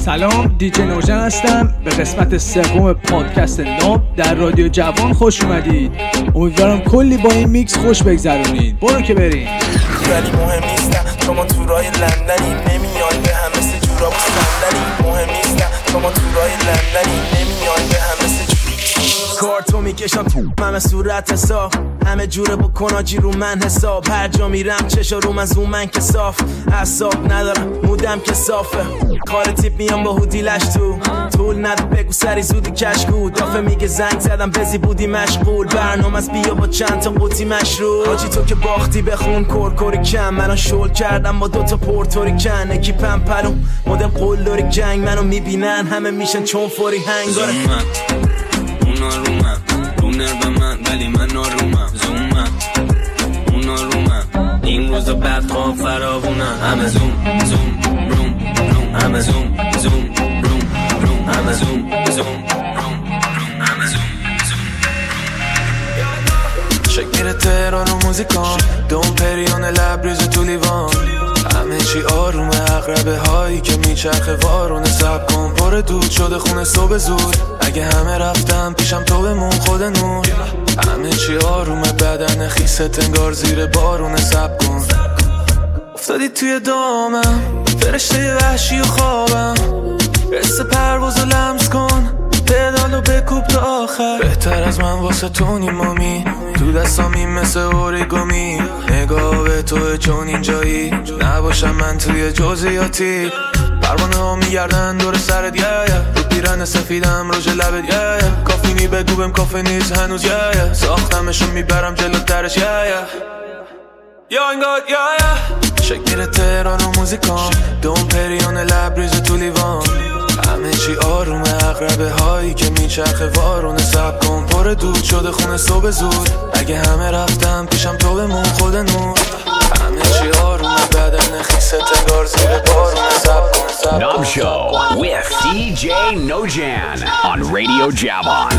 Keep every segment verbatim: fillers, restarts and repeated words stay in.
سلام، دیجی نوجن هستم. به قسمت سوم پادکست ناب در رادیو جوان خوش اومدید. امیدوارم کلی با این میکس خوش بگذرونید. برو که بریم. ولی مهم نیستم تو ما تو رای لندنی، نمیای به همه سه جورا و صندلی. مهم نیستم تو ما تو رای لندنی، نمیای به همه سه جورا. کارتو میکشم تو همه صورت حساب، همه جوره بکن آجی رو من حساب. هر جا میرم چشا رو من زوم من که صاف، اعصاب ندارم مودم که صافه. کار تیپ میام با هودی لش تو طول ندو بگو سری زودی کشکو. دافه میگه زنگ زدم بزی بودی مشغول، برنامه از بیا با چند تا قوطی مشروب. آجی تو که باختی بخون کورکوری کم، منو شل کردم با دوتا پورتوریکن. اکیپم پلوم مدل قلدوری جنگ، منو میبینن همه میشن چون فوری هنگاره. اونا رو من رو نرو من ولی من نارومم. زومم اونا رو من این روزا بعد خواب فراوونم. همه زوم زوم روم روم، همه زوم زوم روم روم، همه زوم زوم روم روم، همه زوم زوم. شکر تهران و موزیکان، دوم پریون لبریز تو لیوان. همه چی آرومه، اقربه هایی که میچرخه وارونه. سب کن پر دود شده خونه صبح زود، اگه همه رفتم پیشم تو بمون خود نور. همه چی آرومه، بدن خیست انگار زیر بارونه. سب کن افتادی توی دامم، فرشته وحشی و خوابم. رس پرواز و لمس کن، پدالو بکوب تا آخر. بهتر از من واسه تو نیمامی، تو دستامی مثل اوریگامی. نگاه به تو چون اینجایی، نباشم من توی جزئیاتی. پروانه ها میگردن دور سرت، یه رو پیرن سفیدم روژ لبت. یه کافینی بگو بهم کافه نیست هنوز. یه ساختمشو میبرم جلوترش. یه یا انگار یه شکر تهران و موزیکان، دوم پریون لبریز تو لیوان. همه چی آرومه، اقربه هایی که میچرخه وارونه. سب کن پر دود شده خونه صبح زود، اگه همه رفتم پیشم تو بمون خود نور. همه چی آرومه، بدن خیست انگار زیر بارونه. سب کن سب کن Knob Show with D J Nojan on Radio Javon.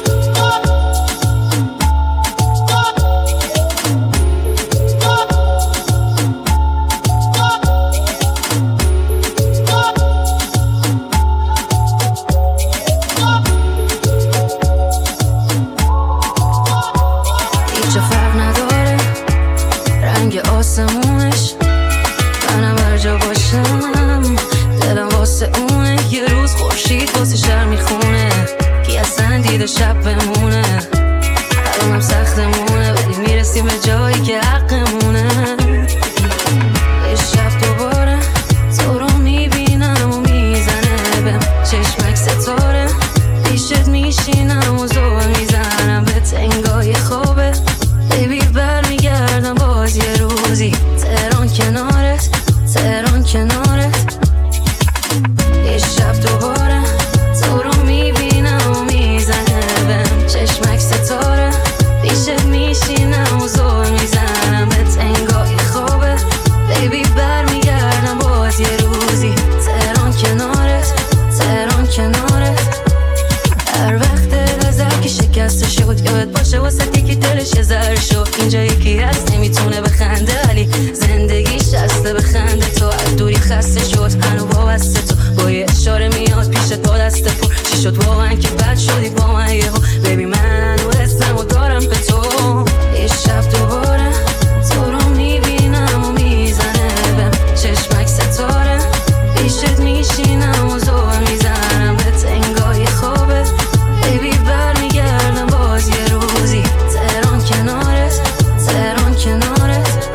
آسمونش منم هر جا باشم، دلم واسه اونه. یه روز خورشید واسه شهر میخونه، کی اصلا دیده شب بمونه. الانم سختمونه ولی میرسیم به جایی که حقمونه. یه شب دوباره تو رو میبینم و میزنه بهم چشمک ستاره. پیشت میشینم و زور میزنم به تنگای خوابه. بیبی برمیگردم باز یه روزی، تهران کنارت، تهران کنارت. یه شب دوباره تو رو میبینم و میزنه بهم چشمک ستاره. پیشت میشینم و زور میزنم به تنگای خوابه. بیبی برمیگردم باز یه روزی، تهران کنارت، تهران کنارت. هر وقت نظر که شکسته شد، یاد باشه واسه یکی دلش یه ذره شد. اینجا یکی هست نمیتونه بخنده ولی زندگیش هسته بخنده. تو از دوری خسته شد هنو وابسته، تو با یه اشاره میاد پیشت با دست پر. چی شد واقعا که بد شدی با من یهو؟ ببین من هنو اسم و دارم به تو. یه شب دوباره تو رو میبینم و میزنه بهم چشمک ستاره. پیشت میشینم و زور میزنم به تنگای خوابه. بیبی برمیگردم باز یه روزی، تهران کنارت، تهران کنارت.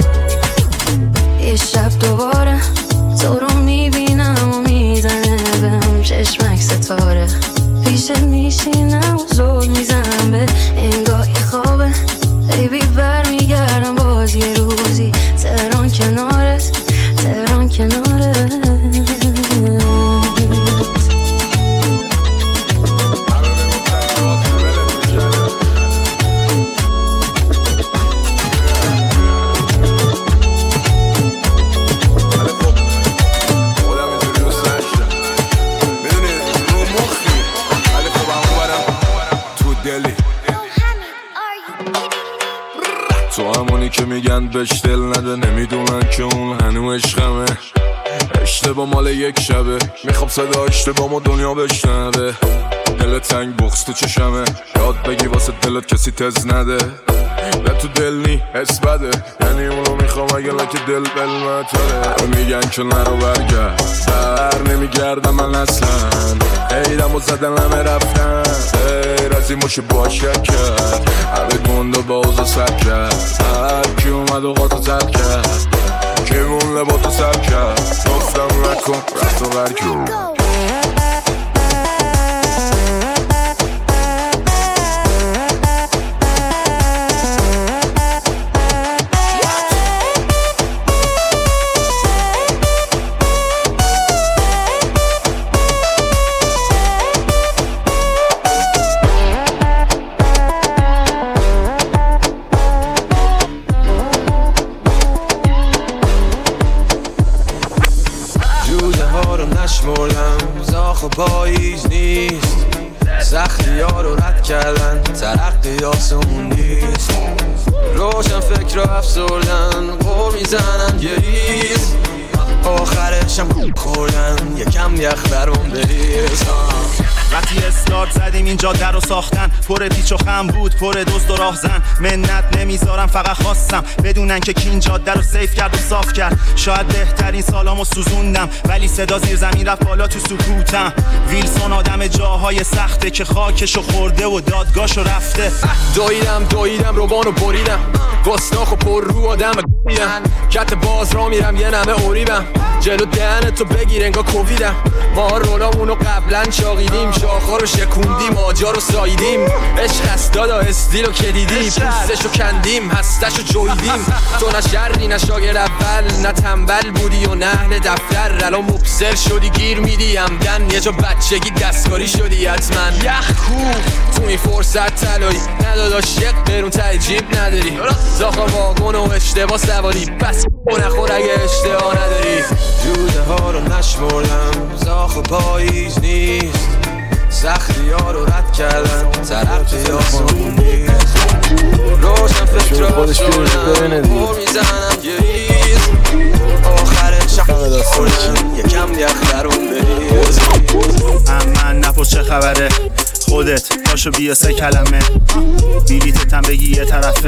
یه شب دوباره تو رو میبینم و میزنه بهم چشمک ستاره. پیشت میشینم و زور میزنم به انگاه خوابه. بیبی برمیگردم باز یه روزی، تهران کنارت، تهران کنارت. تو همونی که میگن بهش دل نده، نمیدونن که اون هنو عشقمه. اشتباه مال یک شبه، میخوام صدا اشتباه دنیا بشنوه. دل تنگ بغض تو چشمه، یاد بگی واسه دلت کسی تز نده. به تو دل نی حس بده، یعنی اونو میخوام اگه لکه دل بلمتره. میگن که نرو برگرد، بر نمیگردم من اصلا. ایدم و زدن همه رفتن، غیر از این باشه باشه کرد. همه گنده با اوزا سر کرد، هر کی اومد و قاطو زد کرد. کی مون لباتو سر کرد، گفتم نکن رفت و برکن. پاییز نیست، سختی ها رو رد کردن، ترقی آسمون نیست. روشن فکر رو افسردن، قور میزنن گریز. آخرشم خوردن، یکم یخ برام بریز. وقتی استارت زدیم این جاده رو ساختن، پر پیچ و خم بود، پر دزد و راهزن. منت نمیذارم فقط خواستم بدونن که کی این جاده رو سیف کرد و صاف کرد. شاید بهترین سالامو سوزوندم، ولی صدا زیر زمین رفت بالا تو سکوتم. ویلسون آدم جاهای سخته که خاکشو خورده و دادگاهشو رفته. دویدم دویدم روبانو بریدم، گستاخ و پر رو آدم گویدم. کت باز را میرم یه نمه اوریبم، جلو دهنتو بگیر انگا کوویدم. ما رولامونو قبلا چاقیدیم، شاخا رو شکوندیم، آجا رو ساییدیم. عشق هست دادا استیلو که دیدی، پوستشو کندیم، هستشو جویدیم. تو نه شری نه شاگرد اول، نه تنبل بودی و نه اهل دفتر. الان مبصر شدی گیر میدی همدن، یه جا بچگی دستکاری شدی حتما. یخ کو تو این فرصت طلایی، نداداش یک قرون ته جیب نداری. زاخا واگن و اشتباه سواری، بس نخور اگه اشتباه نداری. جوده ها رو نشمردم، زاخ و پاییز نیست. سختی ها رو رد کردن، ترقی آسمون نیست. روشن فکر رو افسردن، پر میزنم گریز. آخرش خوردن، یکم یخ درون بریز. من نپرس چه خبره، خودت پاشو بیا سه کلمه. بیلیتتم بگی یه طرفه،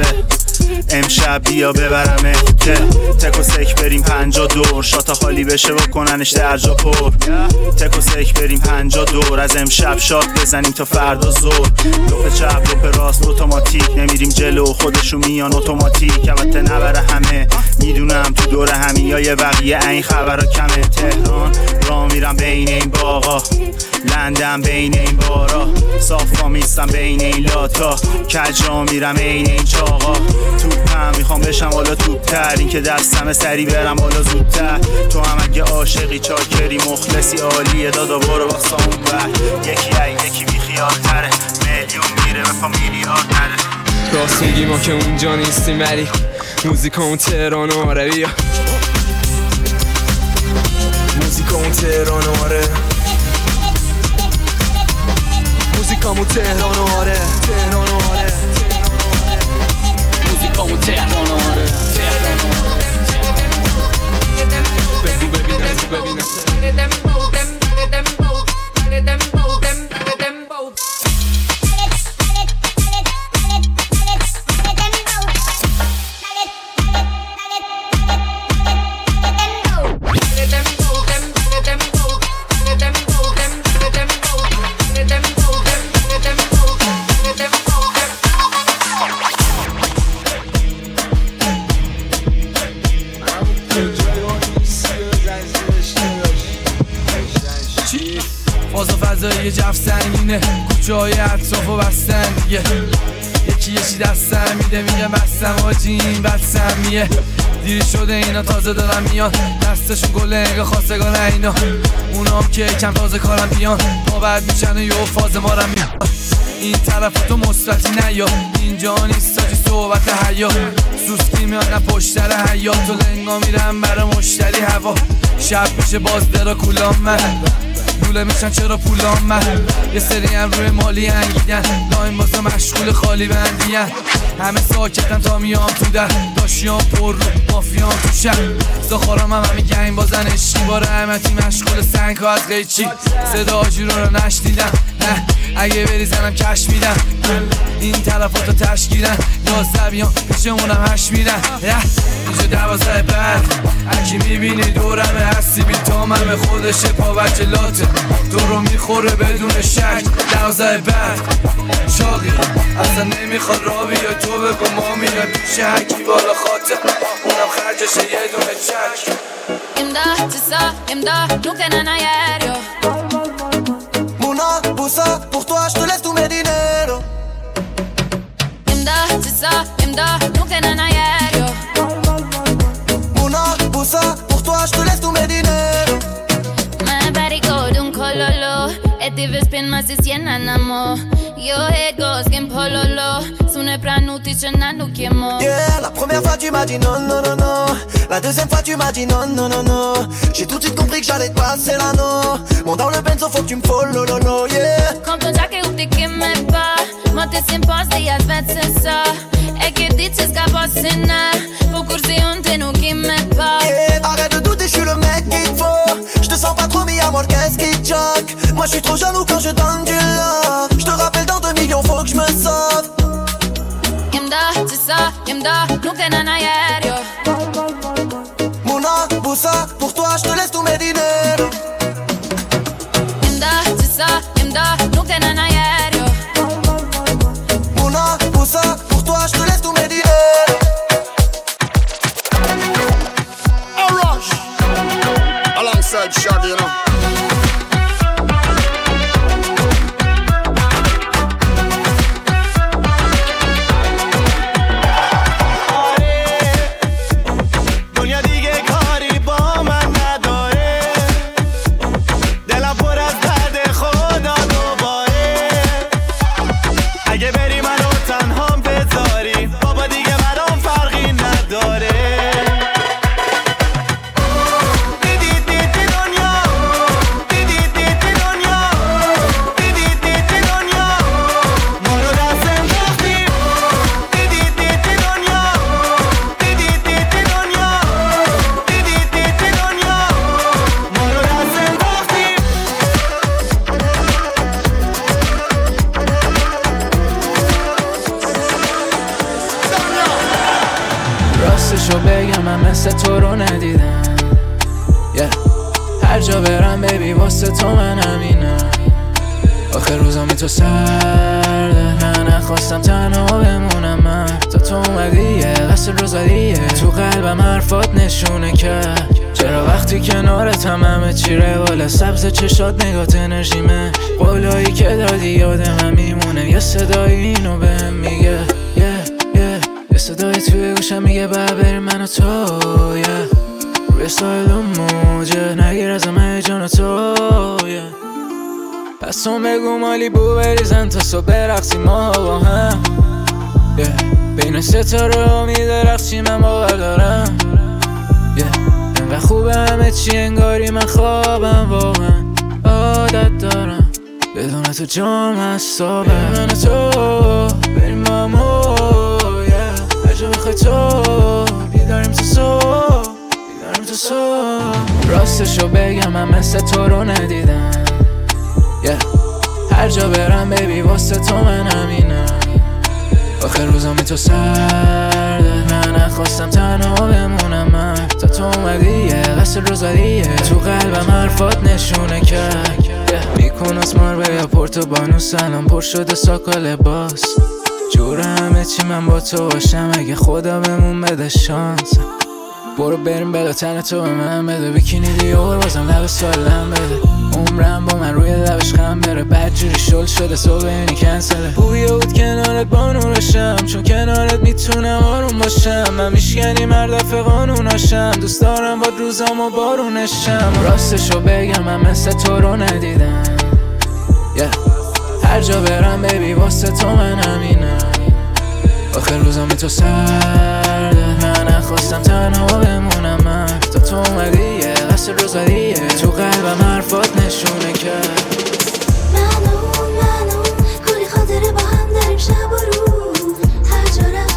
امشب بیا ببرمه. که تک و سک بریم پنجا دور، شاتا خالی بشه و کننش درجا پر. تک و سک بریم پنجا دور، از امشب شات بزنیم تا فردا زور. لپ چپ لپ راست اتوماتیک، نمیریم جلو خودشو میان اتوماتیک. البته نبره همه، میدونم تو دور همیای بقیه این خبرها کمه. تهران را میرم بین این باغا، لندن بین این بارا، صافا میستم بین این لاتا. کجرا میرم این این چاقا، توپم میخوام بشم بالا توپتر. این که دستم سری برم بالا زودتر. تو هم اگه عاشقی چاکری مخلصی عالیه دادا برو واسه اون بر. یکی این یکی بیخیال تره، میلیون میره به پا میلیارد نره. راست میگی ما که اونجا نیستیم، ولی موزیکامون تهران آره. بیا موزیکامون تهران آره، موزیکامون تهران آره، تهران آره، موزیکامون تهران آره، تهران آره. بگو ببینم ببینم یه جف سنگینه، کوچه های اطرافو بستن دیگه. یکی یکی دستم میده میگه بستم آجی این بستمیه. دیر شده اینا تازه دارن میان، دستشون گله انگه خواستگان اینا. اونام که کم تازه کارم بیان، ما بعد میشن و یه فاز مارم میان. این طرف تو مثبتی نیا، اینجا نیست ساجی صحبت حیا. سوسکی میان نه پشتر حیات، و لنگا میرم برای مشتری هوا. شب میشه باز درا کولام من، دوله میشن چرا پولام من. یه سری هم روی مالی انگیدن، لاین بازا مشغول خالی بندین. همه ساکتن تا میام تو در داشیام پر رو مافیام تو شب زخارم هم همه گنگ بازن اشکی با رحمتی مشغول سنگ ها از قیچی صدا آجیرو رو نشنیدم نه اگه بریزنم کش میدم این تلفات رو تشکیلن یازدویان پیشمونم هش میرن اینجا دوازده بعد اکی میبینی دورمه هستی بی تامم خودشه پاوجلاته تو رو میخوره بدون شک دوازده بعد شاقی اصلا نمیخواد را بیا تو بگو ما میاد پیش هکی بالا خاطر اونم خرجشه یه دونه چک امدا تسا امدا nunca en aéreo Mona, Boussa, pour toi je te laisse tout mes dinero امدا تسا امدا nunca en aéreo Mona, Boussa, pour toi je te laisse tout mes dinero My body go d'un cololo e deve spin ma si siena namo Yo head goes game pololo Sune pranuti ce nanu chiemo Yeah, la première fois tu m'as dit non, non, non, non La deuxième fois tu m'as dit non, non, non, non J'ai tout de suite compris que j'allais te passer l'anneau Monte dans le benzo, faut que tu me follow, no, no, yeah Kom ton jacket upp det gimme ba Måtte sin pass det jag svetsa Äger dit så ska passina På kursi unte nu gimme ba Yeah, arrête de douter, je suis le mec qu'il faut Je te sens pas trop mis à moi, qu'est-ce qui te choque Moi je suis trop jaloux quand je donne du love Je te rappelle dans deux millions, faut que je me sauve Imda, tissa, imda, nunca en aéreo Mona, Boussa, pour toi je te laisse tous mes dinero Imda, tissa, imda, nunca en aéreo Mona, Boussa, pour toi je te laisse tous mes dinero A rush alongside Shaggy, you know. راستشو بگم من مثل تو رو ندیدم yeah. هر جا برم بیبی واسه تو من همینم آخر روزامی تو سرده من نخواستم تنها بمونم من تا تو اومدیه قصد روزادیه تو قلبم حرفات نشونه کرد چرا وقتی کنارتم همه چی روال سبز چشات نگات انرژیمه قولایی که دادی یادم میمونه یه صدایی اینو بهم میگه yeah, yeah. یه صدایی توی گوشم میگه باید بریم من و تو yeah. روی سایل و موجه نگیر از همه جان تو yeah. پس تو بگو مالی بو بریزن تا صبح برقصیم ما با هم yeah. بین ستاره ها میدرخشیم من باور دارم yeah. انقدر خوبه همه چی انگاری من خوابم واقعا عادت دارم بدون تو جام از صابه من تو بریم با مو yeah. هر جا بخوای تو بیداریم تو صبح بیداریم تو صبح راستشو بگم من مثل تو رو ندیدم yeah. هر جا برم بیبی واسه تو من همینم آخر روزامی تو سرده من نخواستم تنها بمونم من تا تو اومدیه قصد روزادیه تو قلبم حرفات نشونه کرد yeah. میکن اسمار به یا پورتو بانو سلام پر شده ساکا لباس جور همه چی من با تو باشم اگه خدا بمون بده شانس برو بریم بلا تن تو به من بده بیکینی دیور بازم لب سالم بده عمرم با من روی لبش خم بره بد جوری شل شده صبح اینی کنسله بویه بود کنارت با نورشم چون کنارت میتونم آروم باشم من میشکنی مردف قانوناشم دوست دارم با روزام و بارونشم راستشو بگم من مثل تو رو ندیدم yeah. هر جا برم بیبی واسه تو من همینم آخر روزامی تو سرده من نخواستم تنها بمونم من تا تو اومدیه قصد روزادیه تو قلبم حرفات نشونه کرد منو منو کلی خاطره با هم داریم شب و روز هر جا رفت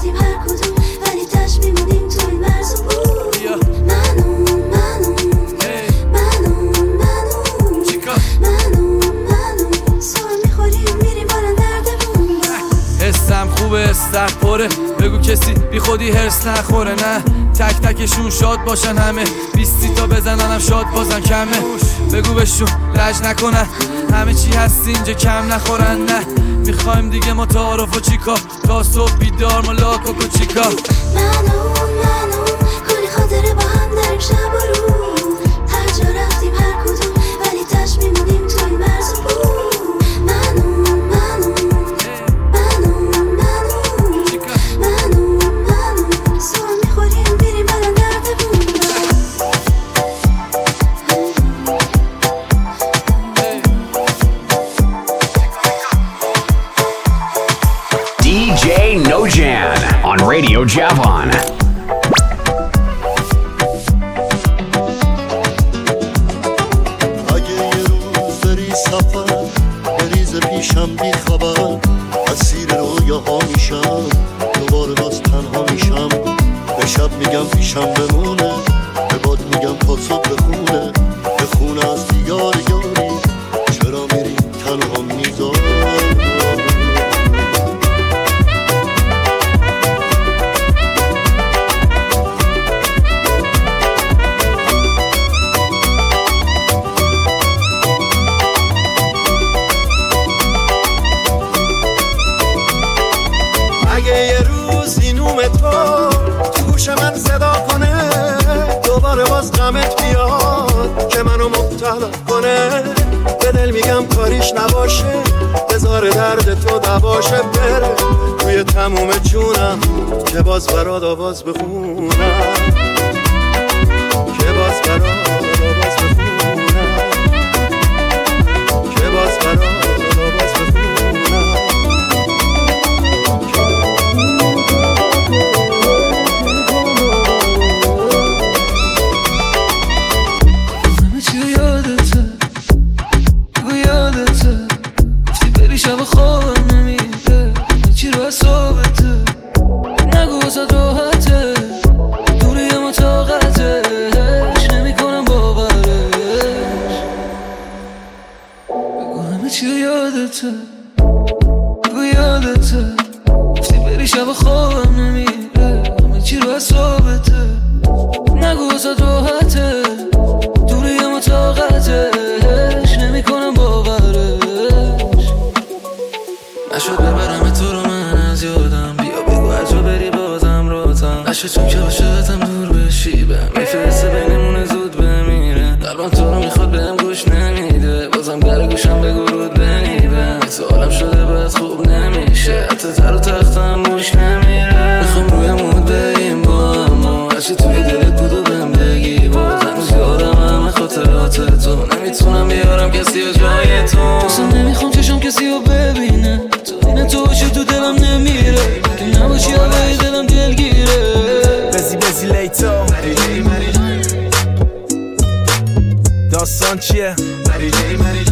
سخت پره، بگو کسی بی خودی هرس نخوره. نه تک تکشون شاد باشن همه، بیستی تا بزننم شاد بازن کمه. بگو بهشون لج نکنن، همه چی هست اینجا کم نخورن. نه میخوایم دیگه ما تعارف و چیکار، تا صبح بیدار ما لاک و کوچیکا. منو منو کلی خاطره با هم داریم شب و روز، هر جا رفتیم هر کدوم ولی تش میمونیم تو این مرز و بود. منو منو منو منو منو منو سوال میخوریم میریم الان درده بود. دی جی Nojan on Radio Javon. پیشم بی خبر اسیر رویاها میشم، دوباره باز تنها میشم. به شب میگم پیشم بمونه، به باد میگم تا صبح بخونه، بخونه از دیار یاری. چرا میری تنها میذاری؟ تو گوش من صدا کنه، دوباره باز غمت بیاد که منو مبتلا کنه. به دل میگم کاریش نباشه، بذار درد تو دواشه بره توی تموم جونم، که باز برات آواز بخونم، که باز برات آواز بخونم، که باز برات آواز بخونم. شب خوابم نمیده، چی رو حسابته، نگو واسه راحته، دوری ما طاقتش نمی کنم باورش. بگو همه چی یادته، بگو یادته، گفتی بری شب خوابم نمیده، همه چی رو حسابته، نگو واسه راحته، دوری ما طاقتش نمی کنم باورش. نشد ببرم تو رو من از یادم، بیا بگو هر جا بری بازم راتم، نشد چون که عاشقتم دور بشی، بهم میفرسته بینمونه زود بمیره. قلبم تو رو میخواد بهم گوش نمیده، بازم در گوشم بگو رود بنیبم. تو حالم شده باید خوب نمیشه، حتی تر و تختم گوش نمیره. میخوام روی مود بریم با اما هرچی توی دلت بود و بهم بگی، باز هنوز یادم همه خاطرات تو، نمیتونم بیارم کسی و جای تو. اصلا نمیخوام چشم کسی رو ببینه، تو اینه تو باشی تو دلم نمیره، تو نباشی هوای دلم دلگیره. بزی بزی لیتو داستان چیه؟ مری جی مری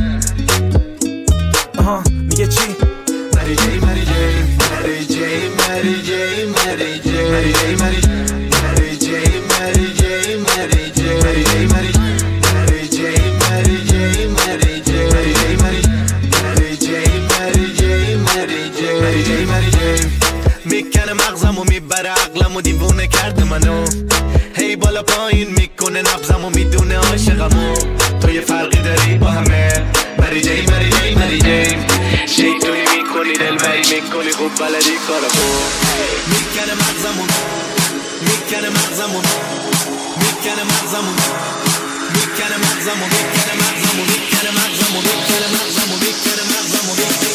آها میگه چی؟ مری جی مری جی مری جی مری جی مری جی مری جی مری مری جی مری جی مری جی مری جی مری مری جی مری جی مری جی مری جی مری مری جی مری جی مری جی مری جی مری جی میکنه مغزمو میبره عقلمو دیوونه کرده منو، هی بالا پایین میکنه نبضمو میدونه عاشقمو. تو یه فرقی داری با همه، مری جی مری جی مری جی، شیطونی میکنی دلبری میکنی خوب بلدی کارمو. میکنه مغزمو میکنه مغزمو میکنه مغزمو میکنه مغزمو میکنه مغزمو میکنه مغزمو میکنه مغزمو میکنه مغزمو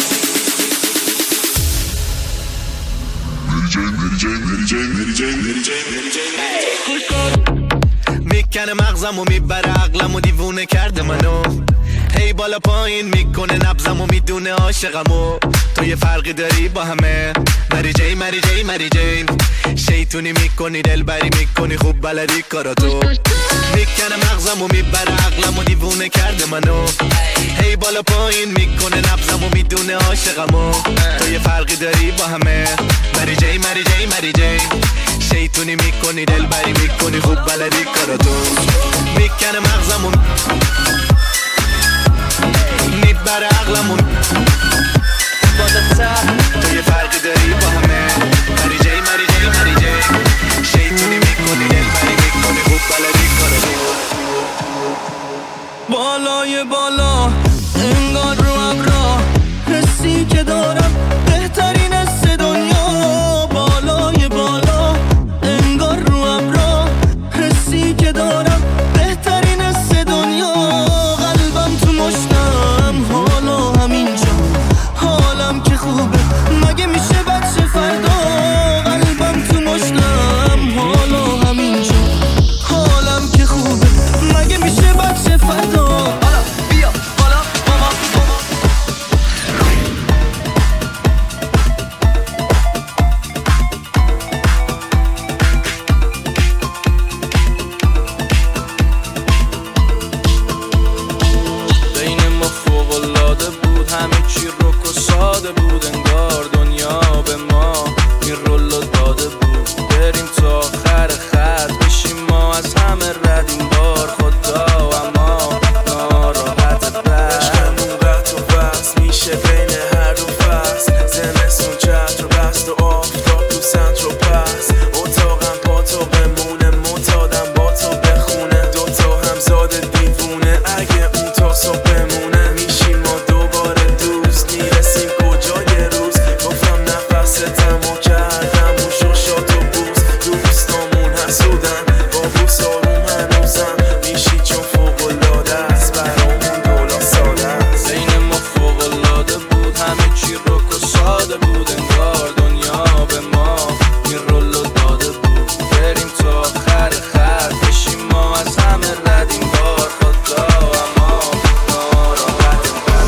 مری جی مری جی مری جی مری جی مری جی مری جی میکنه مغزمو میبره عقلمو دیوونه کرده منو، هی بالا پایین میکنه نبضمو میدونه عاشقمو. تو یه فرقی داری با همه، مری جی مری جی مری جی، شیطونی میکنی دلبری میکنی خوب بلدی کاراتو. میکنه مغزمو میبره عقلمو دیوونه کرده منو، هی بالا پایین میکنه نبضمو میدونه عاشقمو. تو یه فرقی داری با همه، مری جی مری جی مری جی، شیطونی میکنی دلبری میکنی خوب بلدی کاراتو. میکنه مغزمو میبره عقلمون، تو یه فرقی داری با همه. بالای بالا انگار رو ابرا، حسی که دارم بهترین حس دنیا. بالای بالا انگار رو ابرا، حسی که دارم بهترین حس دنیا. قلبم تو مشتم حالا همینجا، حالم که خوبه مگه میشه بچه فردا. قلبم تو مشتم حالا همینجا، حالم که خوبه مگه میشه بچه فردا. حالا بیا حالا ماما ماما بین ما فوق‌العاده بود، همه چی رک و ساده بود، انگار دنیا به ما این رولو داده بود. بریم تا آخر خط بشیم ما از همه رد این بار خدا، اما ناراحت عشقمون قطع و بس میشه بین هر دو فصل. زمستون چتر و بست و آفتاب تو سنتر و پس. اتاقم با تو بمونه، معتادم با تو بخونه، دوتا هم زاده دیوونه. اگه اون تا صبح بمونه میشیم ما دوباره دوست. میرسیم کجا یه روز گفتم نفستم و کردم و شوشات و بوس. دوستامون حسودن با بوس آروم هنوزم میشی چون فوق‌العاده است برامون دولا ساده است. بین ما فوق‌العاده بود، همه چی رک و ساده بود، انگار دنیا به ما این رولو داده بود. بریم تا آخر خط بشیم ما از همه رد این بار خدا، اما ناراحت.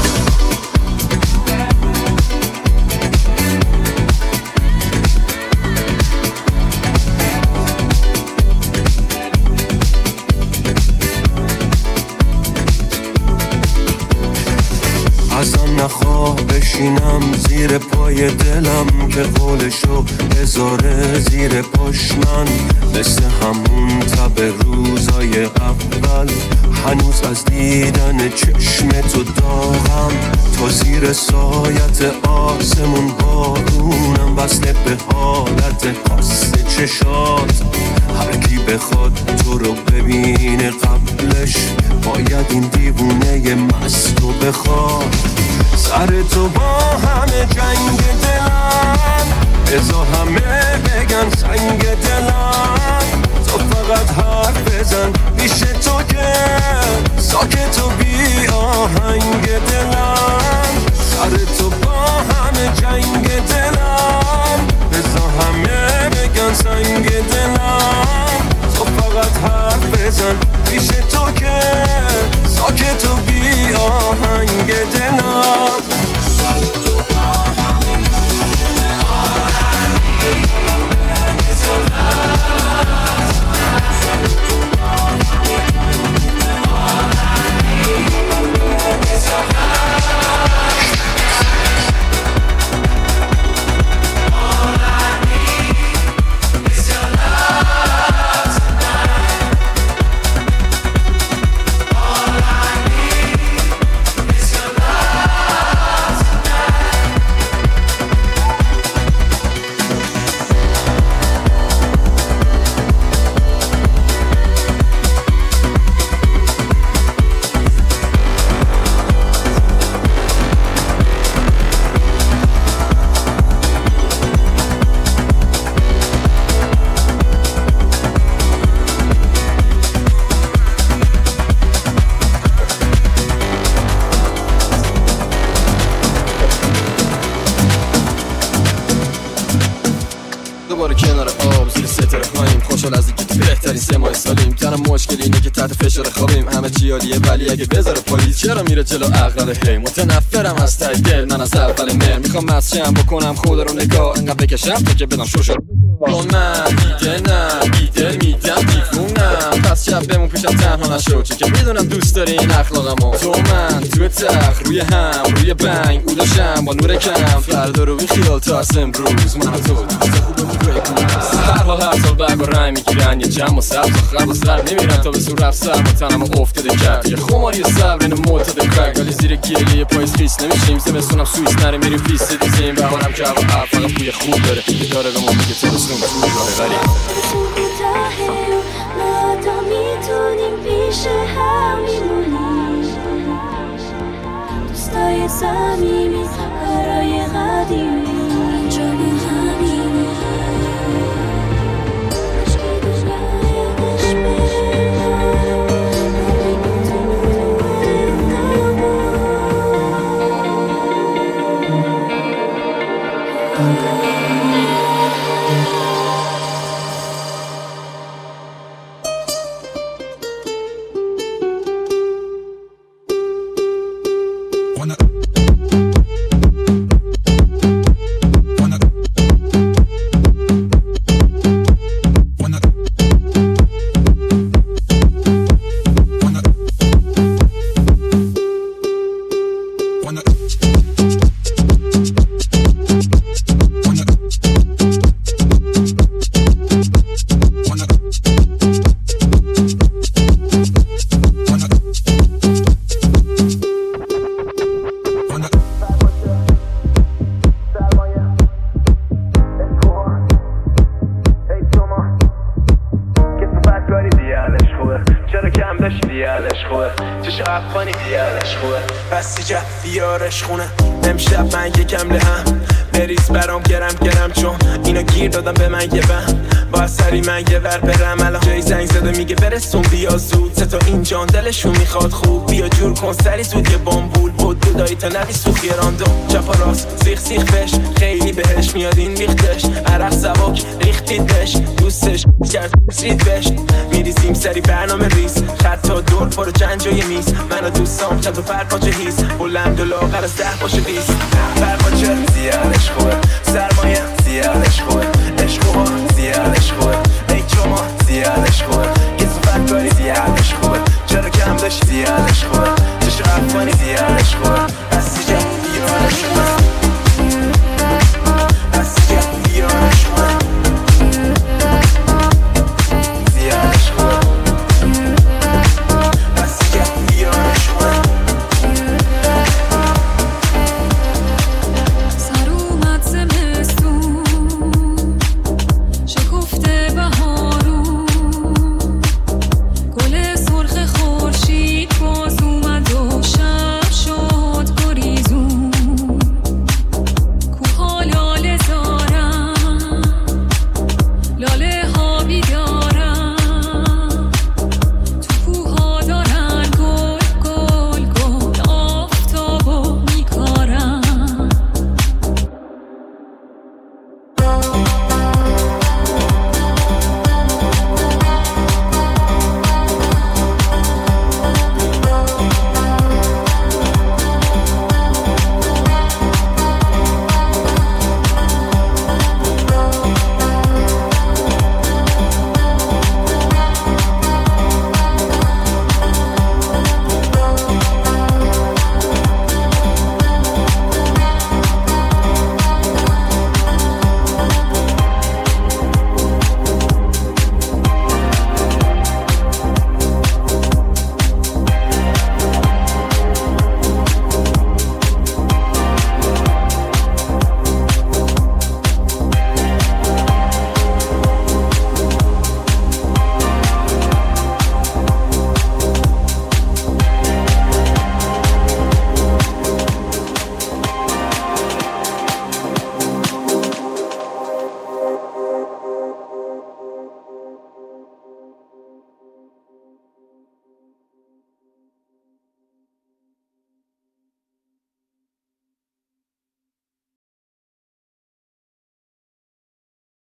ازم نخواه بشینم زیر پای دلم که قولشو بذاره زیر پاش. من مثل همون تب روزای اول هنوز از دیدن چشم تو داغم. تو زیر سایت آسمون بارونم، وصله به حالت خاص چشات. هر کی بخواد تو رو ببینه قبلش باید این دیوونه مستو بخواد. سر تو با همه جنگ دلم، ازا همه بگن سنگ دلم. تو فقط حرف بزن میشه تو که ساکت و بی آهنگ دلم. سر تو با همه جنگ دلم، ازا همه بگن سنگ دلم. تو فقط حرف بزن میشه تو که ساکت و بی آهنگ دلم. دوباره کنار آب زیر ستاره خواهیم، خوشحال از اینکه تو بهترین سه ماه سالیم. تنها مشکل اینه که تحت فشار خوابیم، همه چی عالیه ولی اگه بذاره پلیس چرا میره جلو عقل. هی متنفرم از ته دل، من از اول مهر میخوام مستشم بکنم خدا رو نگاه، انقدر بکشم تا که بدم شوشو. من دیده نه بیدل میدم دیوونم، پس شب بمون پیشم تنها نشو، چون که میدونم دوست داری این اخلاقمو. تو من توی تخت روی هم روی بنگ اوداشم با نور کم، فردا رو بی خیال تا از امروز من و تو دوست خوبه تو بکنم. هر حال هر سال برگ و رنگ میگیرن یه جمع و سبز و خرب و سر نمیرن تا به سور رفت سر و تنم افتاده کرد یه خماری صبر این معتاد کرد، ولی زیر گیلی پاییز خیس نمیشیم. زمستونم سوئیس نره میریم پیست دیزیم، بهارم که هوا فقط بوی خوب داره که داره به ما میگه تابستون تو راه ولی ما تا میتونیم پیش هم میمونیم. صمیمی برای قدیمی اینجا ما همینی عشقی دنیا یادش بره خونه امشب من یکم لهم بریز برام گرم گرم چون اینا گیر دادم به من یه بهم با سری من یه ور برم الان جای زنگ زده میگه برسون بیا زود سه تا این جان دلشون میخواد خوب بیا جور کن سری زود یه بامبول بود بودایی تا نبی سوخی راندم چپ و راست سیخ سیخ بش خیلی بهش میاد این ریختش عرق زواک ریختیدش دوستش کرد سید بش میریزیم سری برنامه ریز خطا دور پارو چند جای میز من و دوستام چند و پرپاچه هیز بلند و لاغر از ده باشه بیست پرپاچه زیادش خوبه سرمایه زیادش خوبه عشقوها زیادش خوبه ای چوما زیادش خوبه یه صفت کاری زیادش خوبه چرا کم داشت زیادش خوبه چشم افغانی زیادش خوبه